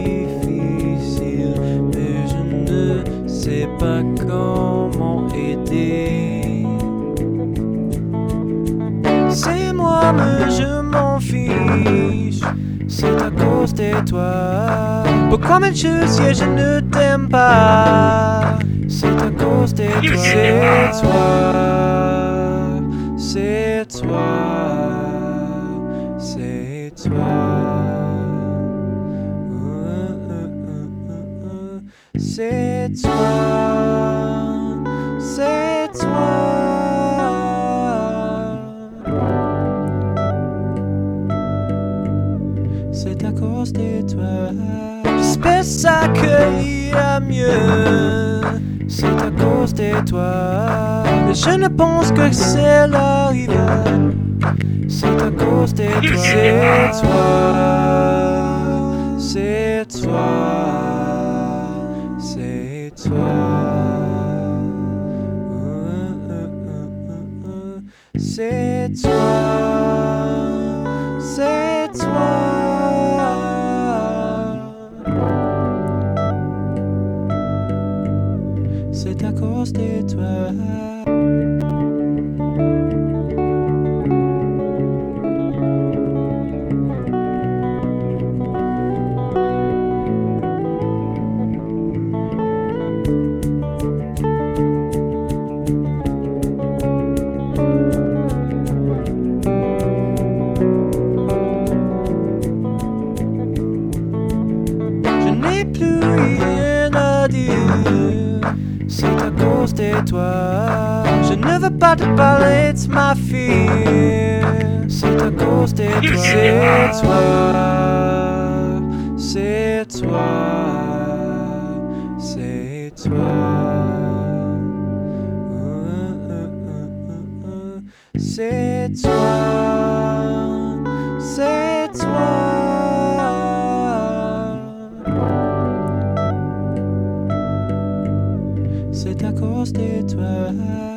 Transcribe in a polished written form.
difficile, mais je ne sais pas comment aider. C'est moi, mais je m'en fiche. C'est à cause de toi. Pourquoi même si je ne t'aime pas? C'est à cause de toi. C'est toi. C'est toi. C'est toi. C'est toi. C'est toi. C'est à cause de toi. J'espère ça qu'il ira mieux. C'est à cause de toi. Mais je ne pense que c'est l'arrivée. C'est à cause de toi. C'est toi. C'est toi. C'est toi. C'est toi. C'est toi. C'est à cause de toi. Je n'ai plus rien à dire. C'est à cause de toi. Je ne veux pas te parler de ma fille. C'est à cause de toi. C'est toi. C'est toi. C'est toi. C'est toi. C'est toi. C'est à cause de toi.